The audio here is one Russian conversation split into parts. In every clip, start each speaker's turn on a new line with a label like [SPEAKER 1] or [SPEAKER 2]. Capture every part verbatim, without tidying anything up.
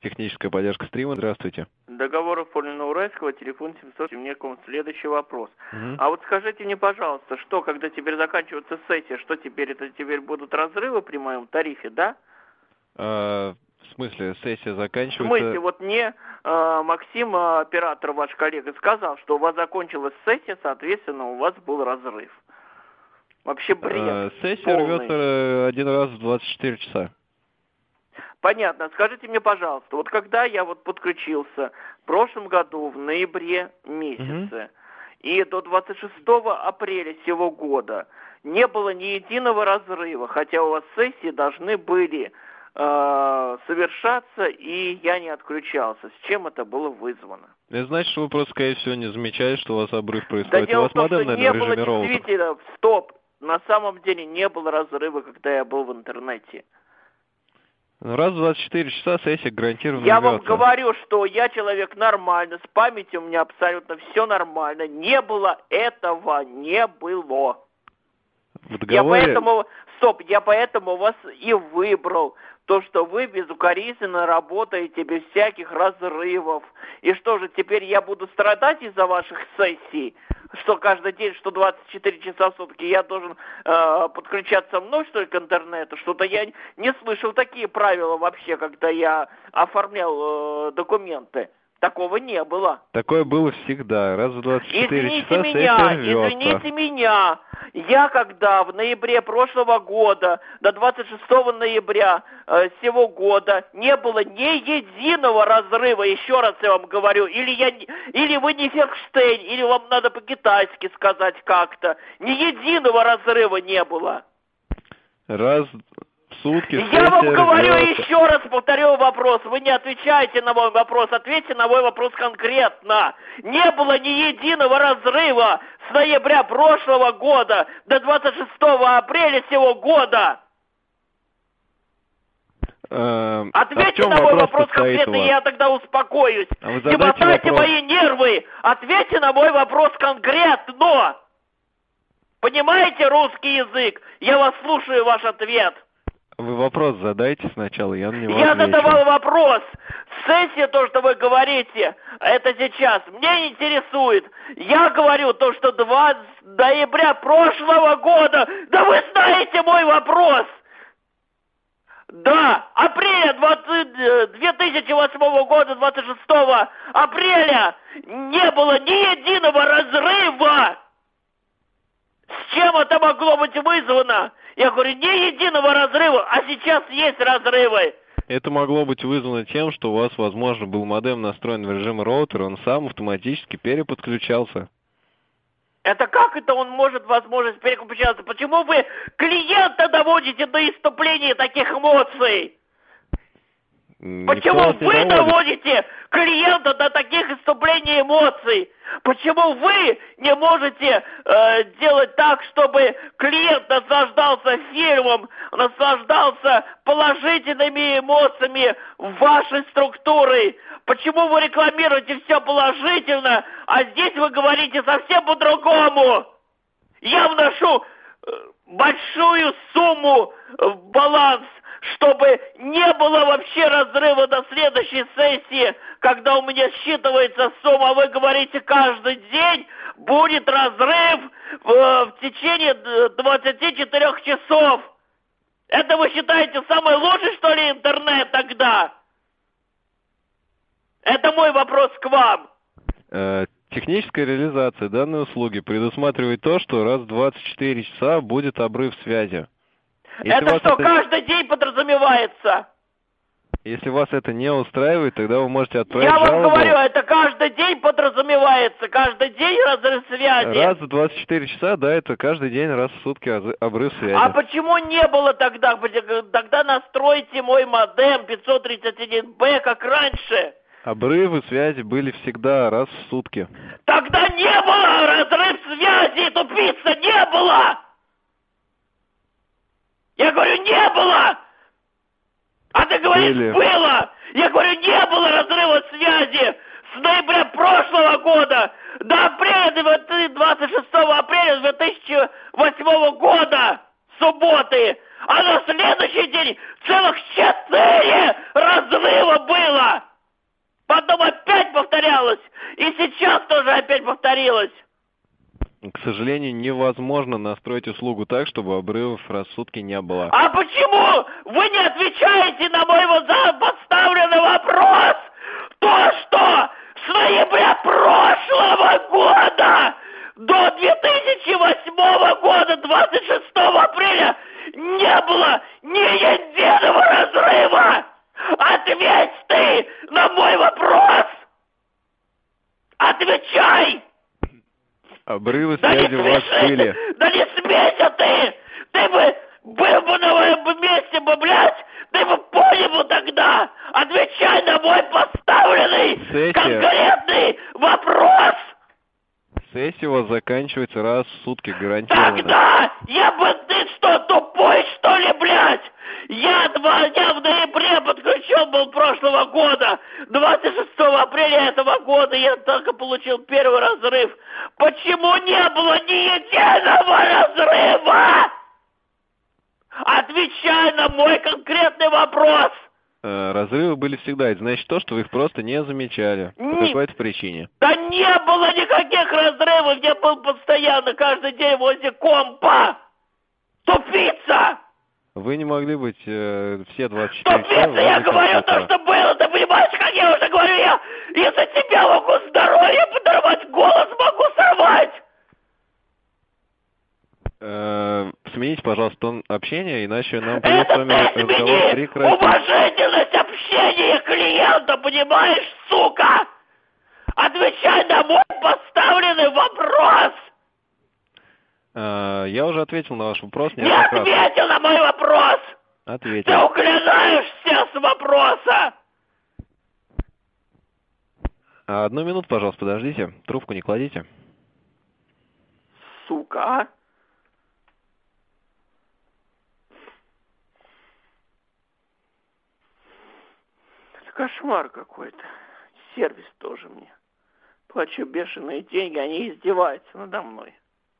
[SPEAKER 1] Техническая поддержка стрима, здравствуйте.
[SPEAKER 2] Договор оформлен на Уральского, телефон семьсот. У меня к вам следующий вопрос.
[SPEAKER 1] Угу.
[SPEAKER 2] А вот скажите мне, пожалуйста, что, когда теперь заканчивается сессия, что теперь, это теперь будут разрывы при моем тарифе, да?
[SPEAKER 1] А, в смысле, сессия заканчивается?
[SPEAKER 2] В смысле, вот мне э, Максим, оператор, ваш коллега, сказал, что у вас закончилась сессия, соответственно, у вас был разрыв. Вообще бред.
[SPEAKER 1] А, сессия
[SPEAKER 2] полный.
[SPEAKER 1] рвется один раз в двадцать четыре часа.
[SPEAKER 2] Понятно. Скажите мне, пожалуйста, вот когда я вот подключился в прошлом году, в ноябре месяце, угу. и до двадцать шестого апреля сего года не было ни единого разрыва, хотя у вас сессии должны были э, совершаться, и я не отключался. С чем это было вызвано?
[SPEAKER 1] Это значит, что вы просто, скорее всего, не замечаете, что у вас обрыв происходит.
[SPEAKER 2] Да дело
[SPEAKER 1] у вас
[SPEAKER 2] в том,
[SPEAKER 1] модем,
[SPEAKER 2] что
[SPEAKER 1] наверное,
[SPEAKER 2] не
[SPEAKER 1] в
[SPEAKER 2] было
[SPEAKER 1] режиме роутер.
[SPEAKER 2] действительно, стоп, на самом деле не было разрыва, когда я был в интернете.
[SPEAKER 1] Раз в двадцать четыре часа сессия гарантированно
[SPEAKER 2] Я
[SPEAKER 1] рвется.
[SPEAKER 2] вам говорю, что я человек нормальный, с памятью у меня абсолютно все нормально. Не было этого, не было.
[SPEAKER 1] В договоре...
[SPEAKER 2] Я поэтому, стоп, я поэтому вас и выбрал. То, что вы безукоризненно работаете без всяких разрывов. И что же, теперь я буду страдать из-за ваших сессий? Что каждый день, что двадцать четыре часа в сутки я должен э, подключаться мной, что ли, к интернету? Что-то я не слышал такие правила вообще, когда я оформлял э, документы. Такого не было.
[SPEAKER 1] Такое было всегда. Раз в двадцать четыре
[SPEAKER 2] извините
[SPEAKER 1] часа
[SPEAKER 2] меня,
[SPEAKER 1] сессия рвется.
[SPEAKER 2] Извините меня. Я когда в ноябре прошлого года до двадцать шестого ноября э, сего года не было ни единого разрыва, еще раз я вам говорю, или, я, или вы не Ферштейн, или вам надо по-китайски сказать как-то. Ни единого разрыва не было.
[SPEAKER 1] Раз... Сутки,
[SPEAKER 2] я вам говорю
[SPEAKER 1] рвется.
[SPEAKER 2] еще раз, повторю вопрос. Вы не отвечаете на мой вопрос. Ответьте на мой вопрос конкретно. Не было ни единого разрыва с ноября прошлого года до двадцать шестого апреля сего года.
[SPEAKER 1] Э,
[SPEAKER 2] Ответьте а на мой вопрос конкретно, и я тогда успокоюсь.
[SPEAKER 1] А вы
[SPEAKER 2] не мотайте
[SPEAKER 1] вопрос.
[SPEAKER 2] мои нервы. Ответьте на мой вопрос конкретно. Понимаете русский язык? Я вас слушаю, ваш ответ.
[SPEAKER 1] Вы вопрос задайте сначала, я на него
[SPEAKER 2] Я
[SPEAKER 1] отвечу.
[SPEAKER 2] задавал вопрос. Сессия, то, что вы говорите, это сейчас. Меня не интересует. Я говорю то, что двадцатого ноября прошлого года. Да вы знаете мой вопрос. Да, апреля две тысячи восьмого года, двадцать шестого апреля не было ни единого разрыва. С чем это могло быть вызвано? Я говорю, ни единого разрыва, а сейчас есть разрывы.
[SPEAKER 1] Это могло быть вызвано тем, что у вас, возможно, был модем настроен в режим роутера, он сам автоматически переподключался.
[SPEAKER 2] Это как это он может возможность переключаться? Почему вы клиента доводите до иступления таких эмоций?
[SPEAKER 1] Никто
[SPEAKER 2] Почему вы
[SPEAKER 1] доводит.
[SPEAKER 2] доводите клиента до таких иступлений эмоций? Почему вы не можете э, делать так, чтобы клиент наслаждался фильмом, наслаждался положительными эмоциями вашей структуры? Почему вы рекламируете все положительно, а здесь вы говорите совсем по-другому? Я вношу э, большую сумму в баланс, чтобы не было вообще разрыва до следующей сессии, когда у меня считывается сумма. Вы говорите, каждый день будет разрыв в, в течение двадцати четырёх часов. Это вы считаете самый лучший, что ли, интернет тогда? Это мой вопрос к вам.
[SPEAKER 1] Э, техническая реализация данной услуги предусматривает то, что раз в двадцать четыре часа будет обрыв связи. Если
[SPEAKER 2] это что,
[SPEAKER 1] это...
[SPEAKER 2] каждый день подразумевается?
[SPEAKER 1] Если вас это не устраивает, тогда вы можете отправить
[SPEAKER 2] Я вам
[SPEAKER 1] жалобу.
[SPEAKER 2] говорю, это каждый день подразумевается, каждый день разрыв связи.
[SPEAKER 1] Раз в двадцать четыре часа, да, это каждый день, раз в сутки обрыв связи.
[SPEAKER 2] А почему не было тогда? Тогда настройте мой модем пятьсот тридцать один бэ, как раньше.
[SPEAKER 1] Обрывы связи были всегда раз в сутки.
[SPEAKER 2] Тогда не было разрыв связи, тупица, не было! Я говорю, не было! А ты говоришь,
[SPEAKER 1] Были.
[SPEAKER 2] было! Я говорю, не было разрыва связи с ноября прошлого года до апреля, двадцать шестого апреля две тысячи восьмого года, субботы. А на следующий день целых четыре разрыва было! потом опять повторялось, и сейчас тоже опять повторилось.
[SPEAKER 1] К сожалению, невозможно настроить услугу так, чтобы обрывов в рассудке не было.
[SPEAKER 2] А почему вы не отвечаете на мой вот поставленный вопрос? То, что с ноября прошлого года до две тысячи восьмого года, двадцать шестого апреля, не было ни единого разрыва! Ответь ты на мой вопрос! Отвечай!
[SPEAKER 1] Обрывы
[SPEAKER 2] Да
[SPEAKER 1] связи у вас
[SPEAKER 2] смеши,
[SPEAKER 1] были.
[SPEAKER 2] Да не смейся ты! Ты бы был бы на моем месте бы, блядь, ты бы понял бы тогда! Отвечай на мой поставленный
[SPEAKER 1] Сессия.
[SPEAKER 2] конкретный вопрос!
[SPEAKER 1] Сессия у вас заканчивается раз в сутки, гарантированно.
[SPEAKER 2] Тогда я бы... Ты что, тупой, что ли, блядь? Я два дня в ноябре подключен был прошлого года. двадцать шестого апреля этого года я только получил первый разрыв. Почему не было ни единого разрыва? Отвечай на мой конкретный вопрос.
[SPEAKER 1] Разрывы были всегда, это значит то, что вы их просто не замечали по
[SPEAKER 2] Не...
[SPEAKER 1] какой-то причине.
[SPEAKER 2] Да не было никаких разрывов, я был постоянно каждый день возле компа. Тупица!
[SPEAKER 1] Вы не могли быть э, все двадцать четыре часа.
[SPEAKER 2] Тупица, я говорю то, что было, ты понимаешь, как я уже говорю, я из-за тебя могу здоровье подорвать, голос могу сорвать.
[SPEAKER 1] Э, смените, пожалуйста, тон общения, иначе нам придется с
[SPEAKER 2] Это
[SPEAKER 1] вами
[SPEAKER 2] ты
[SPEAKER 1] разговор
[SPEAKER 2] смени
[SPEAKER 1] прекратить.
[SPEAKER 2] уважительность общения клиента, понимаешь, сука? Отвечай на мой поставленный вопрос!
[SPEAKER 1] Э, я уже ответил на ваш вопрос.
[SPEAKER 2] Не ответил на мой вопрос!
[SPEAKER 1] Ответил.
[SPEAKER 2] Ты уклоняешься с вопроса!
[SPEAKER 1] Одну минуту, пожалуйста, подождите. Трубку не кладите.
[SPEAKER 2] Сука, а? Это кошмар какой-то. Сервис тоже мне. Плачу бешеные деньги, они издеваются надо мной.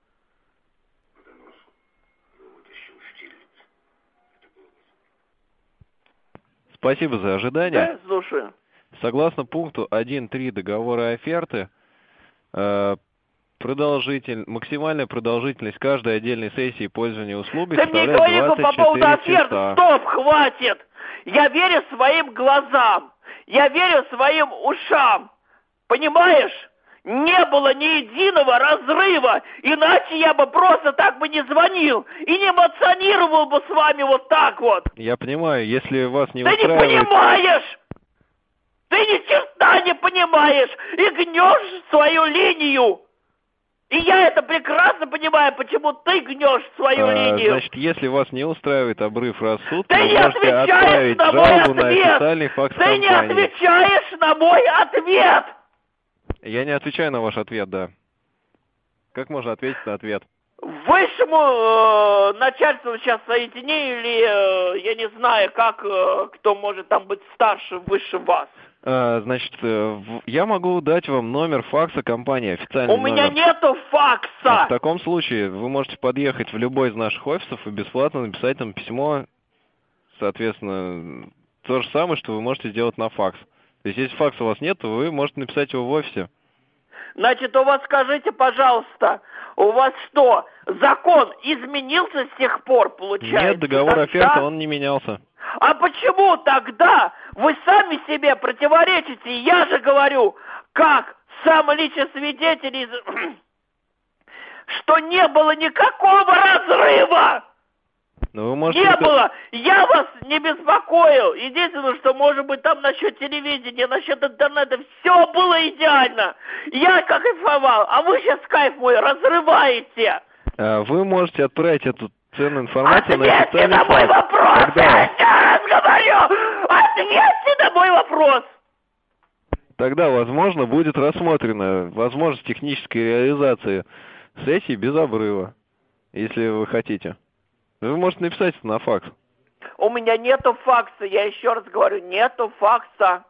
[SPEAKER 1] Спасибо за ожидание.
[SPEAKER 2] Да, слушаю.
[SPEAKER 1] Согласно пункту один точка три договора оферты, э, продолжитель, максимальная продолжительность каждой отдельной сессии пользования услугой
[SPEAKER 2] Ты мне
[SPEAKER 1] составляет
[SPEAKER 2] говори по поводу
[SPEAKER 1] двадцать четыре
[SPEAKER 2] оферты.
[SPEAKER 1] часа.
[SPEAKER 2] Стоп, хватит! Я верю своим глазам. Я верю своим ушам. Понимаешь? Не было ни единого разрыва, иначе я бы просто так бы не звонил и не эмоционировал бы с вами вот так вот.
[SPEAKER 1] Я понимаю, если вас не
[SPEAKER 2] Ты
[SPEAKER 1] устраивает...
[SPEAKER 2] не понимаешь! Ты ни черта не понимаешь и гнешь свою линию. И я это прекрасно понимаю, почему ты гнешь свою
[SPEAKER 1] А,
[SPEAKER 2] линию.
[SPEAKER 1] Значит, если вас не устраивает обрыв рассудка,
[SPEAKER 2] Ты
[SPEAKER 1] вы
[SPEAKER 2] не
[SPEAKER 1] можете
[SPEAKER 2] отвечаешь
[SPEAKER 1] отправить
[SPEAKER 2] на мой
[SPEAKER 1] жалобу на
[SPEAKER 2] ответ!
[SPEAKER 1] официальный факс
[SPEAKER 2] Ты не
[SPEAKER 1] компании.
[SPEAKER 2] отвечаешь на мой ответ!
[SPEAKER 1] Я не отвечаю на ваш ответ, да. Как можно ответить на ответ?
[SPEAKER 2] Высшему э, начальству сейчас соедини, или э, я не знаю, как, э, кто может там быть старше, выше вас.
[SPEAKER 1] А, значит, э, в- я могу дать вам номер факса компании, официальный
[SPEAKER 2] У меня
[SPEAKER 1] номер.
[SPEAKER 2] нету факса!
[SPEAKER 1] А в таком случае вы можете подъехать в любой из наших офисов и бесплатно написать нам письмо, соответственно, то же самое, что вы можете сделать на факс. То есть, если факса у вас нет, то вы можете написать его в офисе.
[SPEAKER 2] Значит, у вас, скажите, пожалуйста, у вас что, закон изменился с тех пор, получается?
[SPEAKER 1] Нет, договор
[SPEAKER 2] Тогда-
[SPEAKER 1] оферты, он не менялся.
[SPEAKER 2] А почему тогда вы сами себе противоречите? Я же говорю, как сам личный свидетель, из... что не было никакого разрыва!
[SPEAKER 1] Но вы можете...
[SPEAKER 2] Не было! Я вас не беспокоил! Единственное, что, может быть, там насчет телевидения, насчет интернета, все было идеально! Я как кайфовал, а вы сейчас кайф мой разрываете!
[SPEAKER 1] А, Вы можете отправить эту ценную информацию на
[SPEAKER 2] Ответьте
[SPEAKER 1] официальный
[SPEAKER 2] на мой
[SPEAKER 1] факс.
[SPEAKER 2] вопрос!
[SPEAKER 1] Тогда,
[SPEAKER 2] Я еще раз говорю! Ответьте на мой вопрос!
[SPEAKER 1] тогда, возможно, будет рассмотрена возможность технической реализации сессии без обрыва, если вы хотите. Вы можете написать это на факс.
[SPEAKER 2] У меня нету факса, я еще раз говорю, нету факса.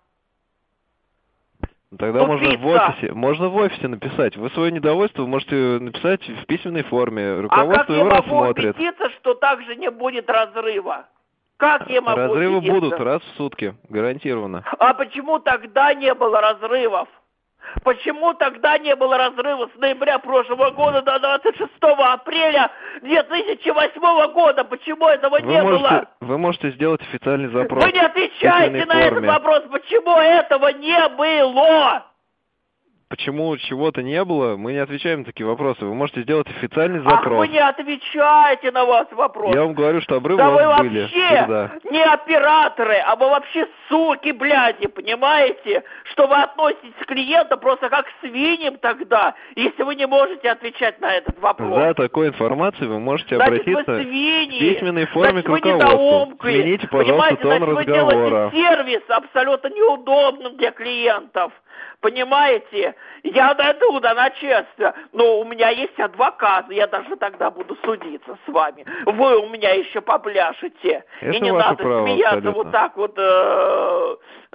[SPEAKER 1] Тогда можно в
[SPEAKER 2] Тупица!
[SPEAKER 1] офисе, можно в офисе написать. Вы свое недовольство можете написать в письменной форме.
[SPEAKER 2] А как
[SPEAKER 1] Руководство
[SPEAKER 2] я
[SPEAKER 1] его
[SPEAKER 2] могу
[SPEAKER 1] рассмотрит.
[SPEAKER 2] убедиться, что также не будет разрыва? Как я могу
[SPEAKER 1] Разрывы
[SPEAKER 2] убедиться?
[SPEAKER 1] будут раз в сутки, гарантированно.
[SPEAKER 2] А почему тогда не было разрывов? Почему тогда не было разрыва с ноября прошлого года до двадцать шестого апреля две тысячи восьмого года? Почему этого
[SPEAKER 1] Вы
[SPEAKER 2] не
[SPEAKER 1] можете,
[SPEAKER 2] было?
[SPEAKER 1] вы можете сделать официальный запрос.
[SPEAKER 2] Вы не отвечаете на этот
[SPEAKER 1] форме.
[SPEAKER 2] вопрос. Почему этого не было?
[SPEAKER 1] Почему чего-то не было, мы не отвечаем на такие вопросы. Вы можете сделать официальный
[SPEAKER 2] Ах,
[SPEAKER 1] запрос.
[SPEAKER 2] вы не отвечаете на вас вопрос.
[SPEAKER 1] Я вам говорю, что обрывы
[SPEAKER 2] Да
[SPEAKER 1] у
[SPEAKER 2] вы
[SPEAKER 1] вас были
[SPEAKER 2] вообще
[SPEAKER 1] всегда.
[SPEAKER 2] не операторы, а вы вообще суки, бляди, понимаете? Что вы относитесь к клиенту просто как к свиньям тогда, если вы не можете отвечать на этот вопрос.
[SPEAKER 1] За такой информацией вы можете
[SPEAKER 2] Значит,
[SPEAKER 1] обратиться
[SPEAKER 2] вы свиньи.
[SPEAKER 1] в письменной форме
[SPEAKER 2] Значит,
[SPEAKER 1] к
[SPEAKER 2] вы
[SPEAKER 1] руководству.
[SPEAKER 2] недоумки.
[SPEAKER 1] Смените, пожалуйста,
[SPEAKER 2] Понимаете,
[SPEAKER 1] тон
[SPEAKER 2] значит, вы
[SPEAKER 1] разговора.
[SPEAKER 2] делаете сервис абсолютно неудобным для клиентов. Понимаете? Я дойду до начальства, но у меня есть адвокат, я даже тогда буду судиться с вами. Вы у меня еще попляшете.
[SPEAKER 1] Это
[SPEAKER 2] и не
[SPEAKER 1] ваше
[SPEAKER 2] надо
[SPEAKER 1] право,
[SPEAKER 2] смеяться
[SPEAKER 1] абсолютно.
[SPEAKER 2] вот так вот э,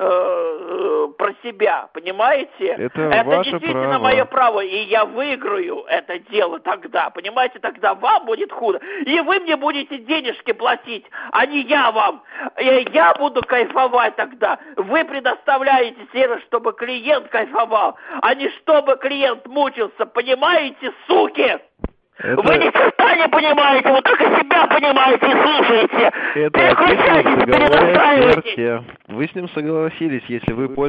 [SPEAKER 2] э, про себя, понимаете?
[SPEAKER 1] Это
[SPEAKER 2] это
[SPEAKER 1] ваше
[SPEAKER 2] действительно
[SPEAKER 1] право.
[SPEAKER 2] мое право, и я выиграю это дело тогда, понимаете? Тогда вам будет худо, и вы мне будете денежки платить, а не я вам. И я буду кайфовать тогда. Вы предоставляете сервис, чтобы клиент кайфовал, а не чтобы клиент мучился, понимаете, суки?
[SPEAKER 1] Это...
[SPEAKER 2] Вы ни черта не понимаете, вы только себя понимаете и слушаете.
[SPEAKER 1] Это
[SPEAKER 2] Переключайтесь, перенастраивайтесь.
[SPEAKER 1] Вы с ним согласились, если вы пользуетесь...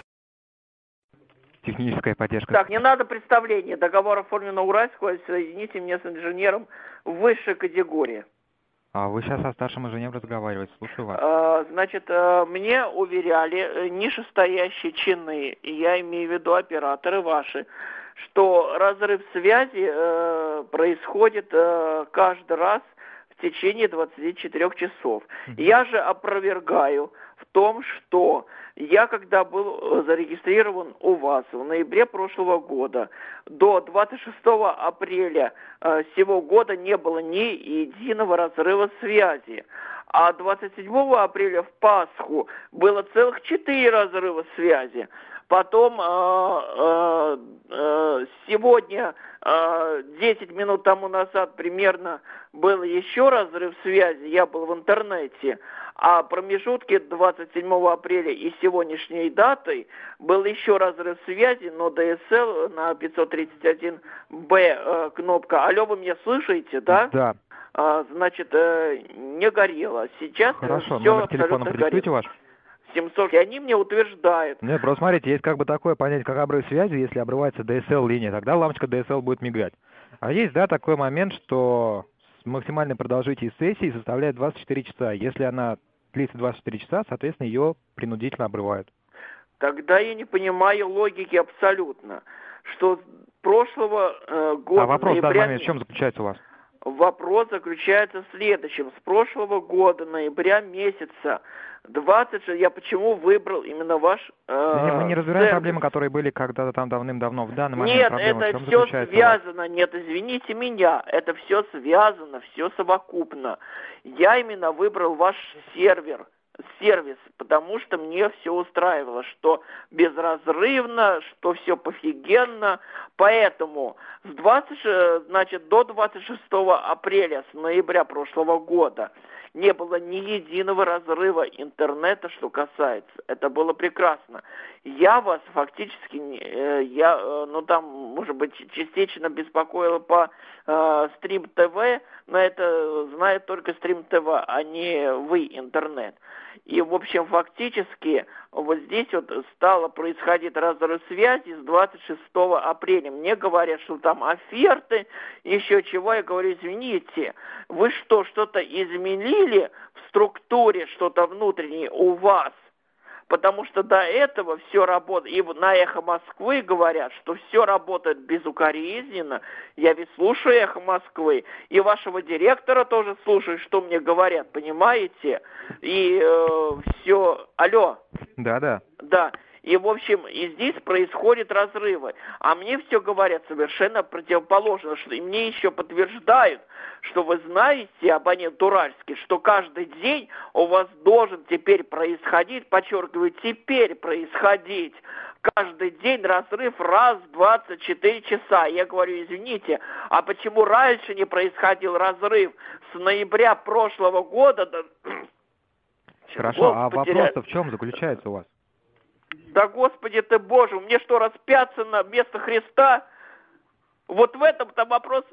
[SPEAKER 3] Техническая поддержка.
[SPEAKER 2] Так, не надо представления. Договор оформлен на Уральскую, соедините меня с инженером высшей категории.
[SPEAKER 3] А вы сейчас со старшим инженером разговариваете, слушаю вас.
[SPEAKER 2] А, значит, мне уверяли нижестоящие чины, и я имею в виду операторы ваши, что разрыв связи э, происходит э, каждый раз в течение двадцати четырёх часов. Mm-hmm. Я же опровергаю в том, что я, когда был зарегистрирован у вас в ноябре прошлого года, до двадцать шестого апреля э, сего года не было ни единого разрыва связи. А двадцать седьмого апреля в Пасху было целых четыре разрыва связи. Потом э, э, э, сегодня, э, десять минут тому назад примерно, был еще разрыв связи, я был в интернете, а в промежутке двадцать седьмого апреля и сегодняшней датой был еще разрыв связи, но ДСЛ на пятьсот тридцать один бэ э, кнопка. Алло, вы меня слышите, да?
[SPEAKER 3] Да.
[SPEAKER 2] А, значит, э, не горело. Сейчас
[SPEAKER 3] Хорошо,
[SPEAKER 2] все
[SPEAKER 3] номер телефона продиктуйте ваш.
[SPEAKER 2] семьсот. И они мне утверждают.
[SPEAKER 3] Нет, просто смотрите, есть как бы такое понятие, как обрыв связи, если обрывается ДСЛ-линия, тогда лампочка ДСЛ будет мигать. А есть, да, такой момент, что максимальная продолжительность сессии составляет двадцать четыре часа. Если она длится двадцать четыре часа, соответственно, ее принудительно обрывают.
[SPEAKER 2] Тогда я не понимаю логики абсолютно, что прошлого э, года...
[SPEAKER 3] А вопрос в данный
[SPEAKER 2] ноября...
[SPEAKER 3] момент в чем заключается у вас?
[SPEAKER 2] Вопрос заключается в следующем. С прошлого года, ноября месяца, двадцать я почему выбрал именно ваш э,
[SPEAKER 3] Мы не разбираем
[SPEAKER 2] сервис?
[SPEAKER 3] проблемы, которые были когда-то там давным-давно. В данный момент
[SPEAKER 2] Нет,
[SPEAKER 3] проблема
[SPEAKER 2] это
[SPEAKER 3] в чем
[SPEAKER 2] все
[SPEAKER 3] заключается?
[SPEAKER 2] связано. Нет, извините меня, это все связано, все совокупно. Я именно выбрал ваш сервер, сервис, потому что мне все устраивало, что безразрывно, что все пофигенно. Поэтому с двадцать, значит, до двадцать шестого апреля, с ноября прошлого года, не было ни единого разрыва интернета, что касается. Это было прекрасно. Я вас фактически, я, ну там, может быть, частично беспокоила по э, Стрим ТВ, но это знает только Стрим ТВ, а не вы, интернет. И, в общем, фактически вот здесь вот стало происходить разрыв связи с двадцать шестого апреля. Мне говорят, что там оферты, еще чего. Я говорю, извините, вы что, что-то изменили в структуре, что-то внутреннее у вас? Потому что до этого все работает, и на «Эхо Москвы» говорят, что все работает безукоризненно. Я ведь слушаю «Эхо Москвы», и вашего директора тоже слушаю, что мне говорят, понимаете? И э, все... Алло?
[SPEAKER 3] Да-да.
[SPEAKER 2] Да. И, в общем, и здесь происходят разрывы. А мне все говорят совершенно противоположно, что и мне еще подтверждают, что вы знаете, абонент Уральский, что каждый день у вас должен теперь происходить, подчеркиваю, теперь происходить, каждый день разрыв раз в двадцать четыре часа. Я говорю, извините, а почему раньше не происходил разрыв с ноября прошлого года до... Сейчас
[SPEAKER 3] Хорошо,
[SPEAKER 2] голос
[SPEAKER 3] а
[SPEAKER 2] потеряю.
[SPEAKER 3] вопрос-то в чем заключается у вас?
[SPEAKER 2] Да, Господи ты Боже, мне что, распяться на место Христа? Вот в этом-то вопрос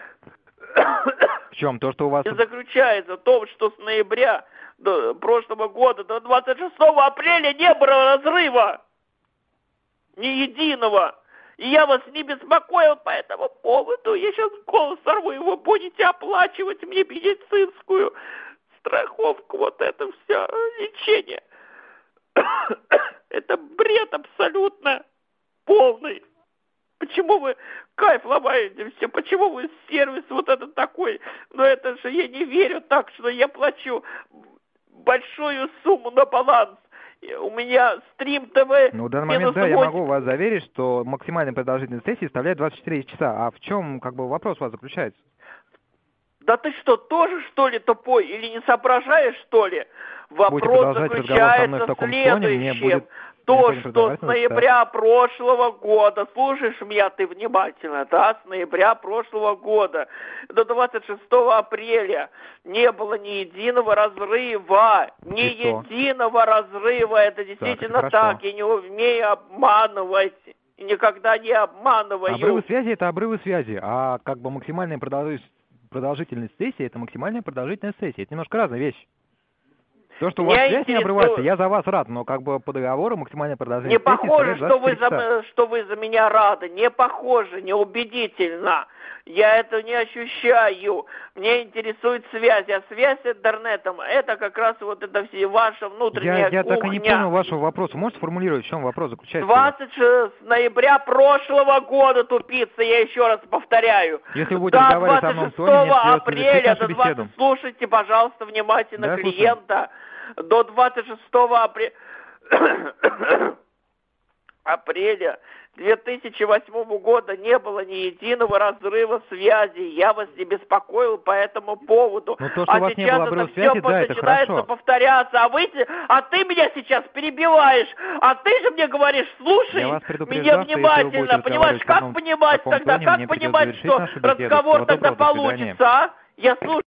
[SPEAKER 3] В чем? То, что у вас...
[SPEAKER 2] и заключается в том, что с ноября до прошлого года до двадцать шестого апреля не было разрыва. Ни единого. И я вас не беспокоил по этому поводу. Я сейчас голос сорву, и вы будете оплачивать мне медицинскую страховку, вот это все лечение. Это бред абсолютно полный. Почему вы кайф ломаете все? Почему вы сервис вот этот такой? Но это же я не верю так, что я плачу большую сумму на баланс. У меня стрим ТВ.
[SPEAKER 3] Ну, в данный момент, да, я могу вас заверить, что максимальная продолжительность сессии составляет двадцать четыре часа. А в чем, как бы, вопрос у вас заключается?
[SPEAKER 2] Да ты что, тоже, что ли, тупой? Или не соображаешь, что ли? Вопрос заключается в следующем. То, что с ноября прошлого года, слушаешь меня ты внимательно, да, с ноября прошлого года до двадцать шестого апреля не было ни единого разрыва, ни единого разрыва, это действительно так, так. Я не умею обманывать, и никогда не обманываю.
[SPEAKER 3] Обрывы связи — это обрывы связи, а как бы максимальная продолжительность, продолжительность сессии — это максимальная продолжительность сессии, это немножко разные вещи. То, что у вас связь не обрывается, я за вас рад, но как бы по договору максимальная продолжительность
[SPEAKER 2] сессии... Не
[SPEAKER 3] похоже,
[SPEAKER 2] что вы, за, что вы за меня рады, не похоже, не убедительно. Я это не ощущаю. Мне интересует связь, а связь с интернетом, это как раз вот это все ваша внутренняя
[SPEAKER 3] Я, я
[SPEAKER 2] кухня.
[SPEAKER 3] так и не понял вашего вопроса. Можете сформулировать, в чем вопрос заключается?
[SPEAKER 2] двадцать шестого ноября прошлого года, тупица, я еще раз повторяю.
[SPEAKER 3] Если вы будете разговаривать со мной в тоне, нет,
[SPEAKER 2] апреля до двадцатого слушайте, пожалуйста, внимательно да, клиента. Слушаю. До двадцать шестого апреля апреля две тысячи восьмого года не было ни единого разрыва связи. Я вас не беспокоил по этому поводу.
[SPEAKER 3] Ну, то, что
[SPEAKER 2] а
[SPEAKER 3] у вас
[SPEAKER 2] сейчас
[SPEAKER 3] не было
[SPEAKER 2] это
[SPEAKER 3] связи,
[SPEAKER 2] все
[SPEAKER 3] да, это
[SPEAKER 2] начинается
[SPEAKER 3] хорошо.
[SPEAKER 2] повторяться. А, вы, а ты меня сейчас перебиваешь. А ты же мне говоришь, слушай меня внимательно. Понимаешь, как понимать тогда, как понимать, что разговор тогда получится, а? Я слушаю.